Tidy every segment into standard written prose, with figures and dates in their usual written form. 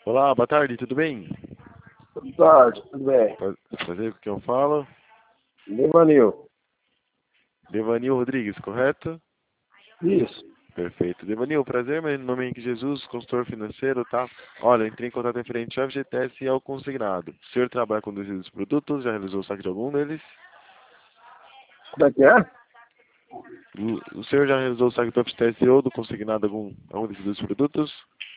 Olá, boa tarde, tudo bem? Boa tarde, tudo bem? Prazer com quem eu falo. Devanil. Devanil Rodrigues, correto? Isso. Perfeito. Devanil, prazer, meu nome é Henrique Jesus, consultor financeiro, tá? Olha, eu entrei em contato referente ao FGTS e ao consignado. O senhor trabalha com desses produtos? Já realizou o saque de algum deles? Como é que é? O senhor já realizou o saque do FGTS ou do consignado algum desses dois produtos?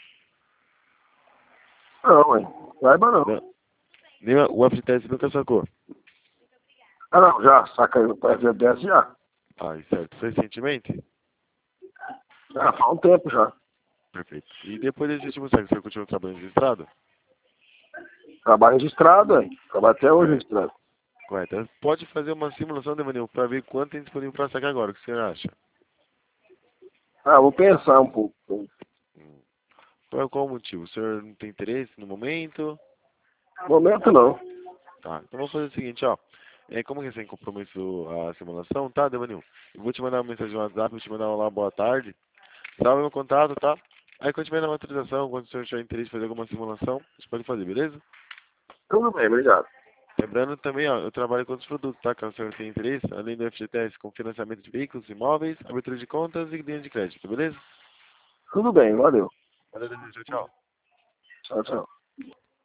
Não, ué. Saiba não. Não. O FGTS nunca sacou? Ah, não, já. Saca aí o FGTS já. Ah, certo. Recentemente? Já faz um tempo já. Perfeito. E depois desse último saque, o senhor continua trabalhando registrado? Trabalho registrado, aí. Trabalho até hoje Correto. registrado. Correto. Pode fazer uma simulação, Devanil, para ver quanto tem disponível para sacar agora. O que você acha? Ah, vou pensar um pouco. Por qual motivo? O senhor não tem interesse no momento? Momento não. Tá. Então vamos fazer o seguinte, ó. Como que é sem compromisso a simulação, tá, Devanil? Eu vou te mandar uma mensagem no WhatsApp, vou te mandar lá boa tarde. Salve meu contato, tá? Aí quando tiver uma autorização, quando o senhor tiver interesse em fazer alguma simulação, você pode fazer, beleza? Tudo bem, obrigado. Lembrando também, ó, eu trabalho com outros produtos, tá? Caso o senhor tenha interesse, além do FGTS, com financiamento de veículos, imóveis, abertura de contas e linha de crédito, beleza? Tudo bem, valeu. Valeu, Devanil. Tchau, tchau. Tchau, tchau.